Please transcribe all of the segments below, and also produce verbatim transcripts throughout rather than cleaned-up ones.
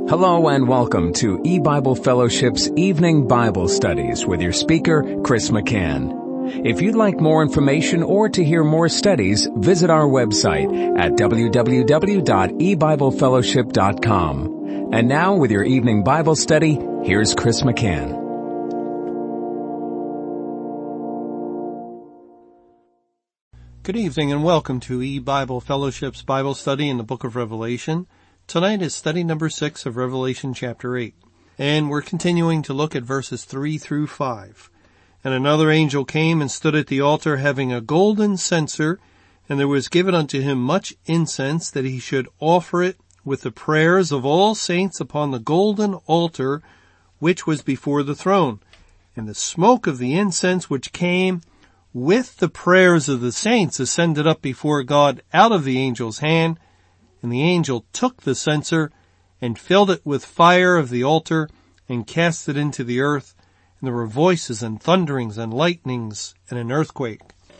Hello and welcome to E-Bible Fellowship's Evening Bible Studies with your speaker, Chris McCann. If you'd like more information or to hear more studies, visit our website at w w w dot e bible fellowship dot com. And now with your evening Bible study, here's Chris McCann. Good evening and welcome to E-Bible Fellowship's Bible study in the book of Revelation. Tonight is study number six of Revelation chapter eight, and we're continuing to look at verses three through five. And another angel came and stood at the altar having a golden censer, and there was given unto him much incense, that he should offer it with the prayers of all saints upon the golden altar which was before the throne. And the smoke of the incense which came with the prayers of the saints ascended up before God out of the angel's hand. And the angel took the censer and filled it with fire of the altar and cast it into the earth. And there were voices and thunderings and lightnings and an earthquake.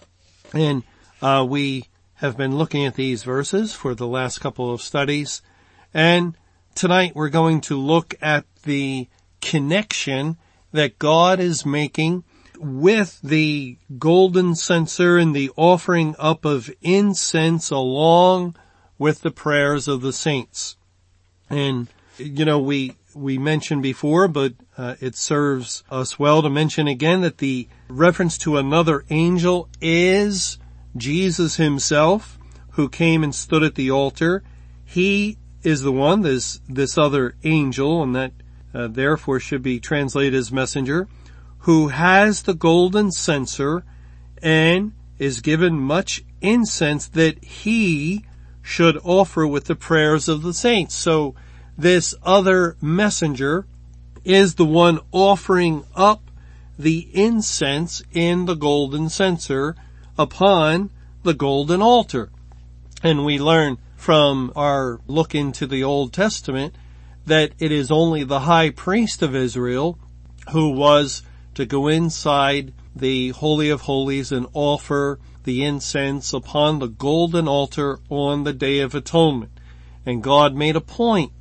And uh, we have been looking at these verses for the last couple of studies. And tonight we're going to look at the connection that God is making with the golden censer and the offering up of incense along with the prayers of the saints. And, you know, we, we mentioned before, but uh, it serves us well to mention again that the reference to another angel is Jesus himself, who came and stood at the altar. He is the one, this, this other angel, and that uh, therefore should be translated as messenger, who has the golden censer and is given much incense that he should offer with the prayers of the saints. So this other messenger is the one offering up the incense in the golden censer upon the golden altar. And we learn from our look into the Old Testament that it is only the high priest of Israel who was to go inside the Holy of Holies and offer the incense upon the golden altar on the Day of Atonement. And God made a point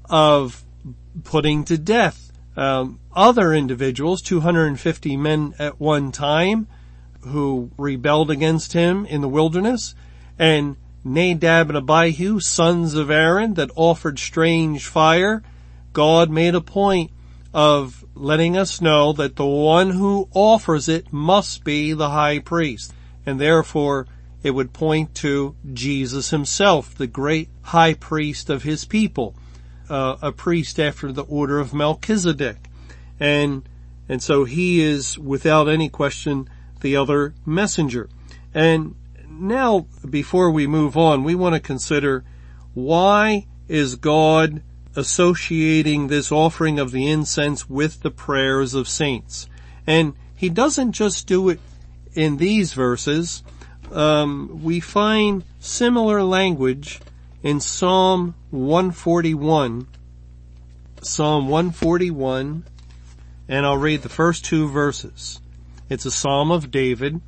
of putting to death um, other individuals, two hundred fifty men at one time, who rebelled against him in the wilderness, and Nadab and Abihu, sons of Aaron, that offered strange fire. God made a point of letting us know that the one who offers it must be the high priest. And therefore, it would point to Jesus himself, the great high priest of his people, uh, a priest after the order of Melchizedek. And, and so he is, without any question, the other messenger. And now, before we move on, we want to consider, why is God associating this offering of the incense with the prayers of saints? And he doesn't just do it in these verses. Um, we find similar language in Psalm one forty-one. Psalm one forty-one, and I'll read the first two verses. It's a psalm of David.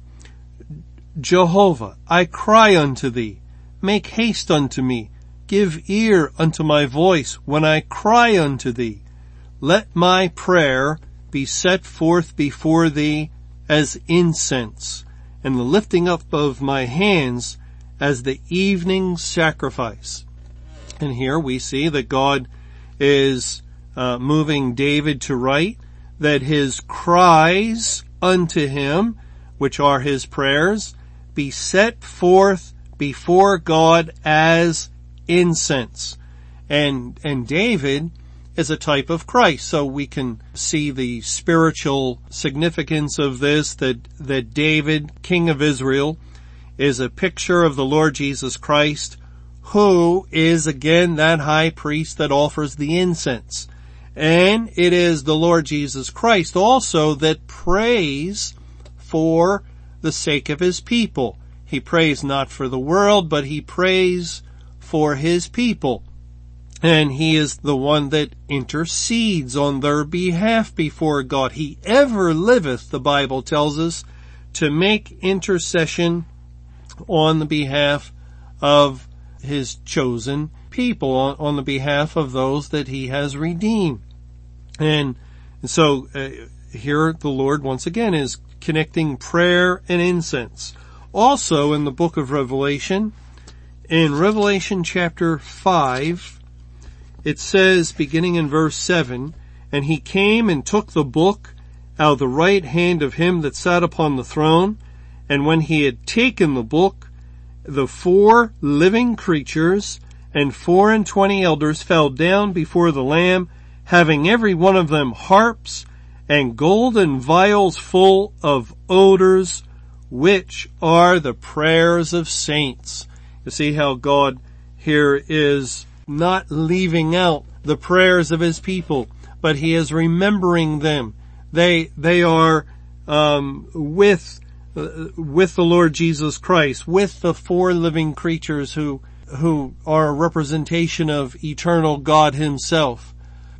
Jehovah, I cry unto thee. Make haste unto me. Give ear unto my voice when I cry unto thee. Let my prayer be set forth before thee as incense, and the lifting up of my hands as the evening sacrifice. And here we see that God is uh, moving David to write that his cries unto him, which are his prayers, be set forth before God as incense. And, and David is a type of Christ. So we can see the spiritual significance of this, that, that David, King of Israel, is a picture of the Lord Jesus Christ, who is again that high priest that offers the incense. And it is the Lord Jesus Christ also that prays for the sake of his people. He prays not for the world, but he prays for his people. And he is the one that intercedes on their behalf before God. He ever liveth, the Bible tells us, to make intercession on the behalf of his chosen people, on, on the behalf of those that he has redeemed. And, and so uh, here the Lord once again is connecting prayer and incense. Also in the book of Revelation, in Revelation chapter five, it says, beginning in verse seven, "And he came and took the book out of the right hand of him that sat upon the throne, and when he had taken the book, the four living creatures and four and twenty elders fell down before the Lamb, having every one of them harps and golden vials full of odors, which are the prayers of saints." You see how God here is not leaving out the prayers of his people, but he is remembering them. They, they are, um, with, uh, with the Lord Jesus Christ, with the four living creatures who, who are a representation of eternal God himself,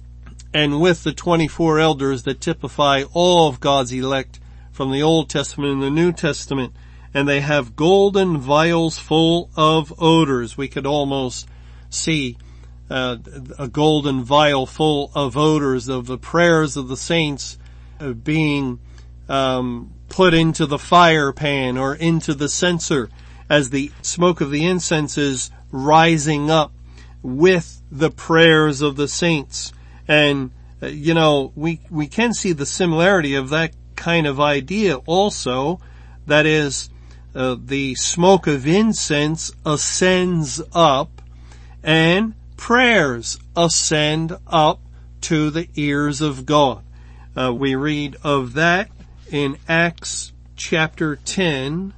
and with the twenty-four elders that typify all of God's elect from the Old Testament and the New Testament. And they have golden vials full of odors. We could almost see uh, a golden vial full of odors of the prayers of the saints uh, being um, put into the fire pan or into the censer as the smoke of the incense is rising up with the prayers of the saints. And, uh, you know, we, we can see the similarity of that kind of idea also. That is, uh, the smoke of incense ascends up and prayers ascend up to the ears of God. Uh, we read of that in Acts chapter ten,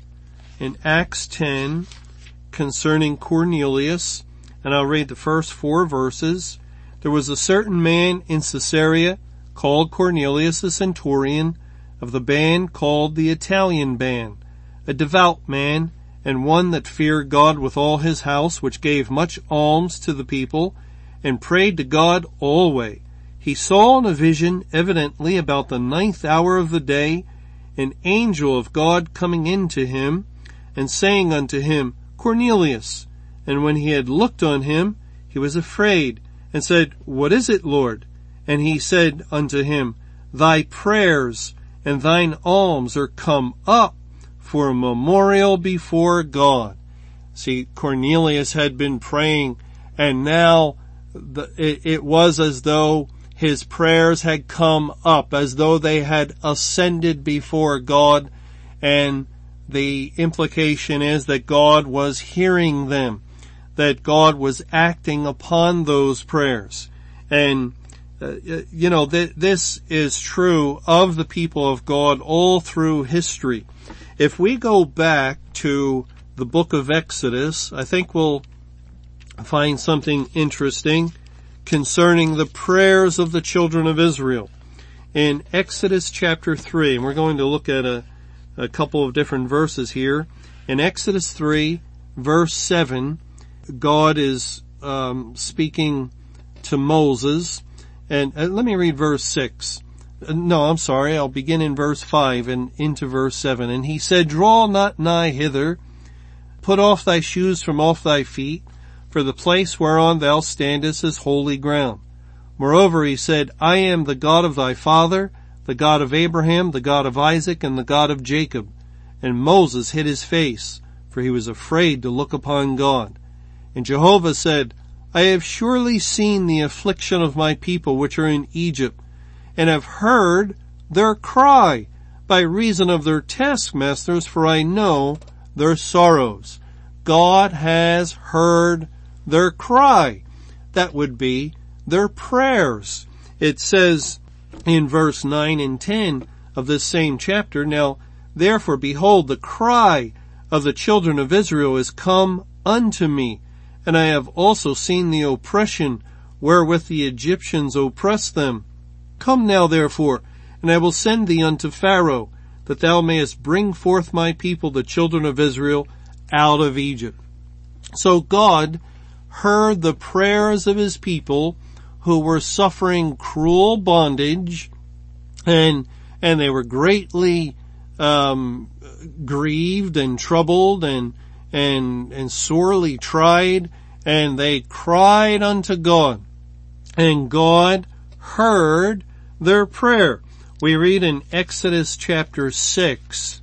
in Acts ten, concerning Cornelius, and I'll read the first four verses. "There was a certain man in Caesarea called Cornelius, a centurion of the band called the Italian band, a devout man, and one that feared God with all his house, which gave much alms to the people, and prayed to God always. He saw in a vision, evidently about the ninth hour of the day, an angel of God coming in to him, and saying unto him, Cornelius. And when he had looked on him, he was afraid, and said, What is it, Lord? And he said unto him, Thy prayers and thine alms are come up for a memorial before God. See, Cornelius had been praying, and now the, it, it was as though his prayers had come up, as though they had ascended before God, and the implication is that God was hearing them, that God was acting upon those prayers. And, uh, you know, th- this is true of the people of God all through history. If we go back to the book of Exodus, I think we'll find something interesting concerning the prayers of the children of Israel. In Exodus chapter three, and we're going to look at a, a couple of different verses here. In Exodus three, verse seven, God is um, speaking to Moses. And uh, let me read verse six. No, I'm sorry. I'll begin in verse five and into verse seven. And he said, Draw not nigh hither, put off thy shoes from off thy feet, for the place whereon thou standest is holy ground. Moreover, he said, I am the God of thy father, the God of Abraham, the God of Isaac, and the God of Jacob. And Moses hid his face, for he was afraid to look upon God. And Jehovah said, I have surely seen the affliction of my people which are in Egypt, and have heard their cry by reason of their taskmasters, for I know their sorrows. God has heard their cry. That would be their prayers. It says in verse nine and ten of this same chapter, Now therefore behold, the cry of the children of Israel is come unto me, and I have also seen the oppression wherewith the Egyptians oppress them. Come now therefore, and I will send thee unto Pharaoh, that thou mayest bring forth my people, the children of Israel, out of Egypt. So God heard the prayers of his people who were suffering cruel bondage, and and they were greatly um grieved and troubled, and and, and sorely tried, and they cried unto God, and God heard their prayer. We read in Exodus chapter six,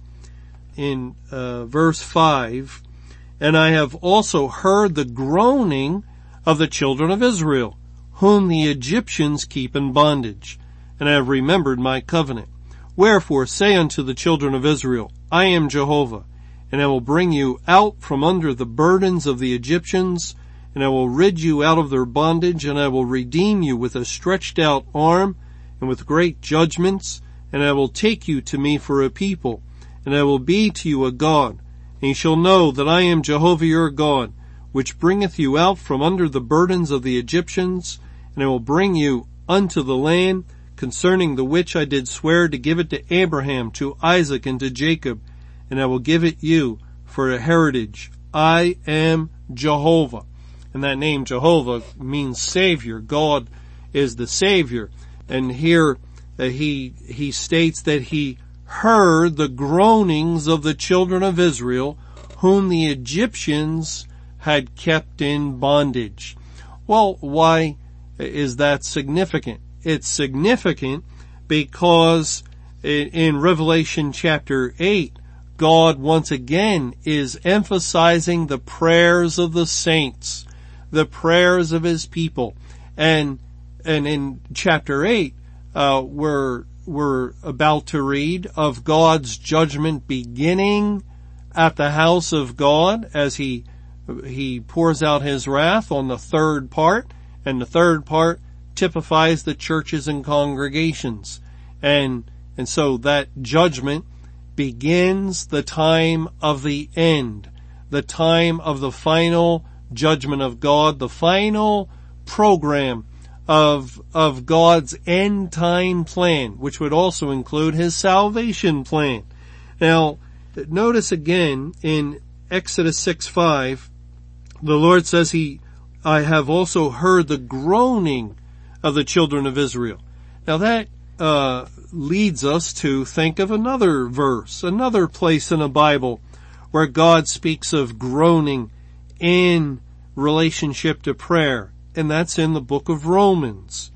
in uh, verse five, and I have also heard the groaning of the children of Israel, whom the Egyptians keep in bondage, and I have remembered my covenant. Wherefore say unto the children of Israel, I am Jehovah, and I will bring you out from under the burdens of the Egyptians, and I will rid you out of their bondage, and I will redeem you with a stretched out arm, and with great judgments, and I will take you to me for a people, and I will be to you a God, and ye shall know that I am Jehovah your God, which bringeth you out from under the burdens of the Egyptians, and I will bring you unto the land, concerning the which I did swear to give it to Abraham, to Isaac, and to Jacob, and I will give it you for a heritage. I am Jehovah. And that name Jehovah means Savior. God is the Savior. And here uh, he, he states that he heard the groanings of the children of Israel, whom the Egyptians had kept in bondage. Well, why is that significant? It's significant because in Revelation chapter eight, God once again is emphasizing the prayers of the saints, the prayers of his people. And, and in chapter eight, uh, we're, we're about to read of God's judgment beginning at the house of God as he, he pours out his wrath on the third part, and the third part typifies the churches and congregations. And, and so that judgment begins the time of the end, the time of the final judgment of God, the final program of, of God's end time plan, which would also include his salvation plan. Now, notice again in Exodus six five, the Lord says he, I have also heard the groaning of the children of Israel. Now that, uh, leads us to think of another verse, another place in the Bible where God speaks of groaning in relationship to prayer. And that's in the book of Romans.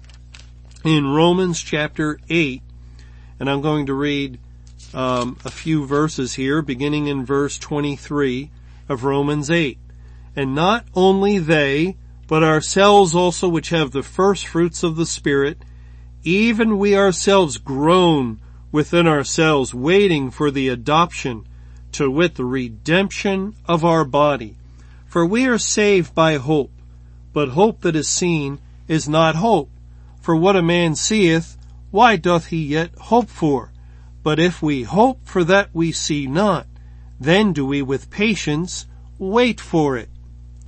In Romans chapter eight, and I'm going to read, um, a few verses here, beginning in verse twenty-three of Romans eight. And not only they, but ourselves also, which have the first fruits of the Spirit, even we ourselves groan within ourselves, waiting for the adoption, to wit, the redemption of our body. For we are saved by hope, but hope that is seen is not hope. For what a man seeth, why doth he yet hope for? But if we hope for that we see not, then do we with patience wait for it.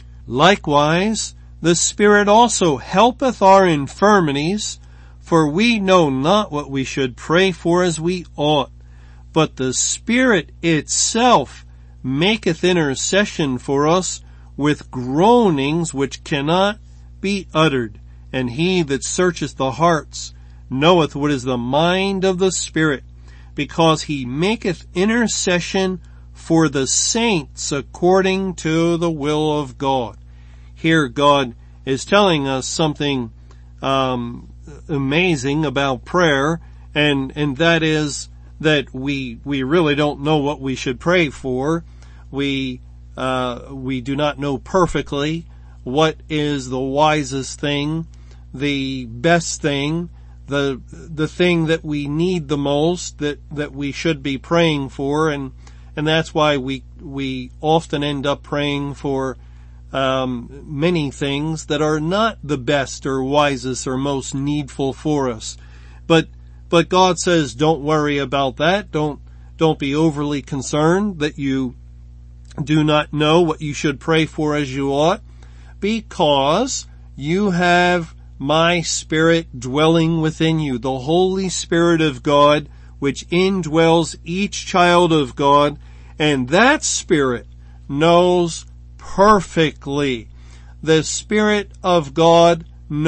Likewise, the Spirit also helpeth our infirmities, for we know not what we should pray for as we ought. But the Spirit itself maketh intercession for us with groanings which cannot be uttered. And he that searcheth the hearts knoweth what is the mind of the Spirit, because he maketh intercession for the saints according to the will of God. Here God is telling us something um, amazing about prayer, and and that is that we we really don't know what we should pray for. We uh, we do not know perfectly what is the wisest thing, the best thing, the the thing that we need the most, that that we should be praying for, and and that's why we we often end up praying for um many things that are not the best or wisest or most needful for us. But but God says, don't worry about that. Don't don't be overly concerned that you do not know what you should pray for as you ought, because you have my Spirit dwelling within you, the Holy Spirit of God, which indwells each child of God, and that Spirit knows perfectly. The Spirit of God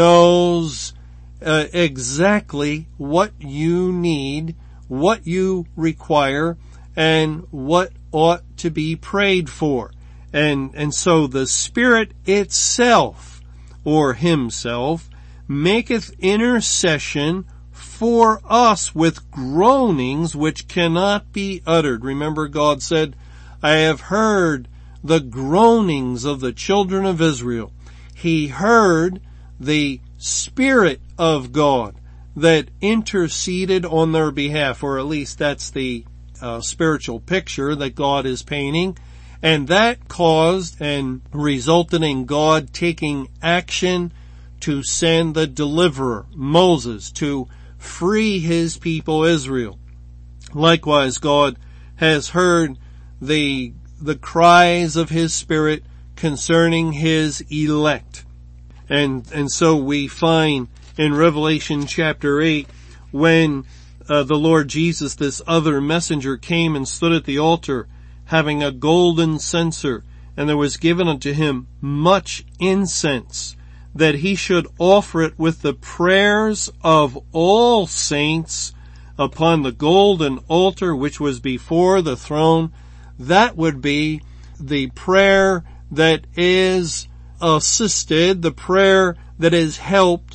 knows uh, exactly what you need, what you require, and what ought to be prayed for. And, and so the Spirit itself, or himself, maketh intercession for us with groanings which cannot be uttered. Remember, God said, I have heard the groanings of the children of Israel. He heard the Spirit of God that interceded on their behalf, or at least that's the uh, spiritual picture that God is painting. And that caused and resulted in God taking action to send the deliverer, Moses, to free his people Israel. Likewise, God has heard the, the cries of his Spirit concerning his elect. And, and so we find in Revelation chapter eight, when uh, the Lord Jesus, this other messenger, came and stood at the altar, having a golden censer, and there was given unto him much incense, that he should offer it with the prayers of all saints upon the golden altar which was before the throne. That would be the prayer that is assisted, the prayer that is helped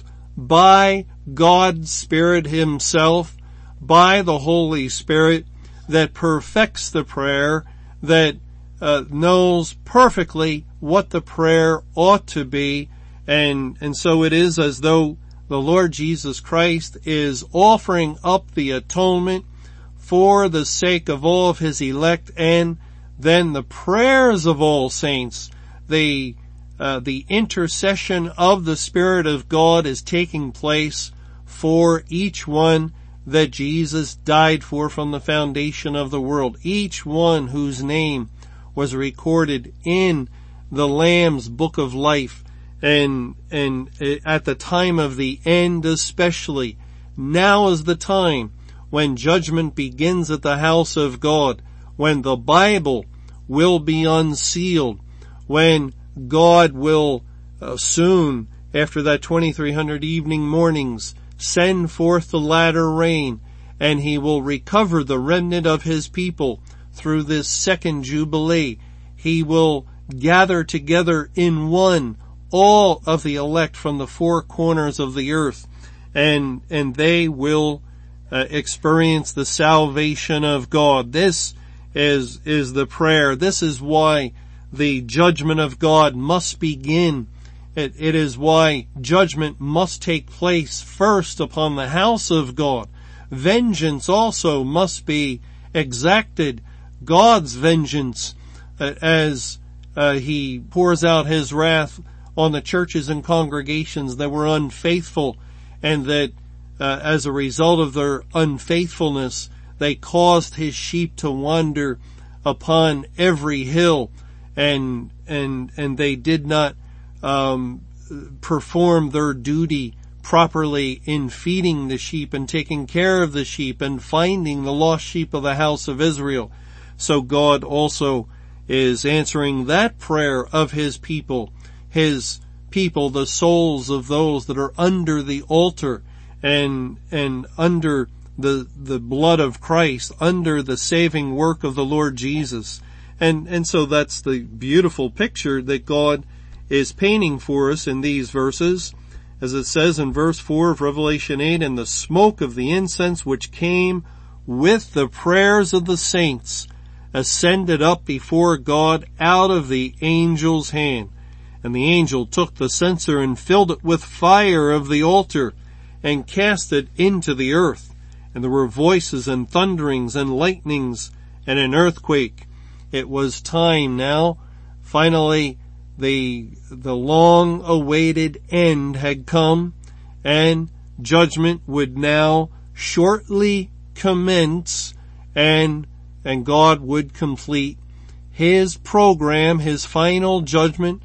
by God's Spirit himself, by the Holy Spirit, that perfects the prayer, that uh, knows perfectly what the prayer ought to be. And, and so it is as though the Lord Jesus Christ is offering up the atonement for the sake of all of his elect, and then the prayers of all saints, the, uh, the intercession of the Spirit of God is taking place for each one that Jesus died for from the foundation of the world. Each one whose name was recorded in the Lamb's book of life. And, and at the time of the end especially, now is the time when judgment begins at the house of God, when the Bible will be unsealed, when God will uh, soon, after that twenty-three hundred evening mornings, send forth the latter rain, and he will recover the remnant of his people through this second Jubilee. He will gather together in one all of the elect from the four corners of the earth, and, and they will uh, experience the salvation of God. This is, is the prayer. This is why the judgment of God must begin. It, it is why judgment must take place first upon the house of God. Vengeance also must be exacted. God's vengeance uh, as uh, he pours out his wrath on the churches and congregations that were unfaithful, and that uh, as a result of their unfaithfulness, they caused his sheep to wander upon every hill, and and and they did not um, perform their duty properly in feeding the sheep and taking care of the sheep and finding the lost sheep of the house of Israel. So God also is answering that prayer of his people. His people, the souls of those that are under the altar and, and under the, the blood of Christ, under the saving work of the Lord Jesus. And, and so that's the beautiful picture that God is painting for us in these verses. As it says in verse four of Revelation eight, and the smoke of the incense which came with the prayers of the saints ascended up before God out of the angel's hand. And the angel took the censer and filled it with fire of the altar and cast it into the earth. And there were voices and thunderings and lightnings and an earthquake. It was time now. Finally, the, the long awaited end had come, and judgment would now shortly commence, and, and God would complete his program, his final judgment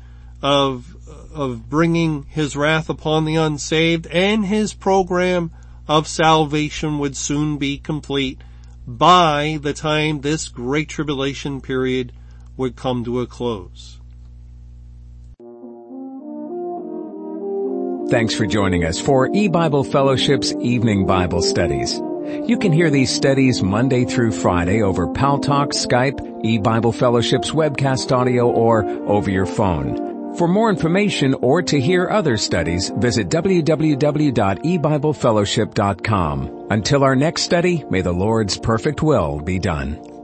of of bringing his wrath upon the unsaved, and his program of salvation would soon be complete by the time this great tribulation period would come to a close. Thanks for joining us for E-Bible Fellowship's Evening Bible Studies. You can hear these studies Monday through Friday over Paltalk, Skype, eBible Fellowship's webcast audio, or over your phone. For more information or to hear other studies, visit w w w dot e bible fellowship dot com. Until our next study, may the Lord's perfect will be done.